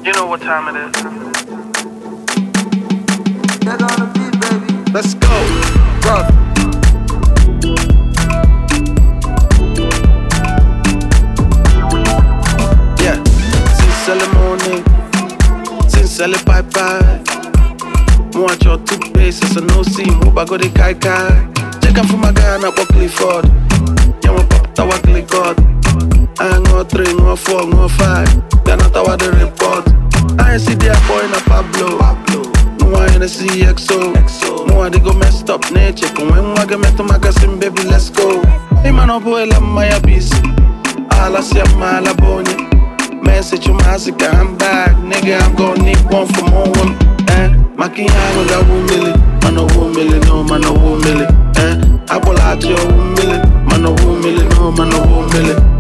You know what time it is. They're gonna be, baby. Let's go. Rough. Yeah. Since early morning, since early bye-bye. Watch your toothpaste, it's a no-see. Move, I go the kai-kai. Check out for my guy, na walk Clifford. Yeah, my pop, tawa Clifford. I ain't go 3, go 4, go 5. Then I tawa the report. I ain't see their boy na Pablo. No, I ain't see XO. No, I go messed up nature. When I get met to magazine, baby, let's go. Hey, man, oh boy, la maya busy. All I see, I'm all abonye. Message you, Mazika, I'm back. Nigga, I'm gonna need one for more women. Makiyango ga wumili, mano wumili, no mano wumili. Apple at your wumili, mano wumili, no mano wumili.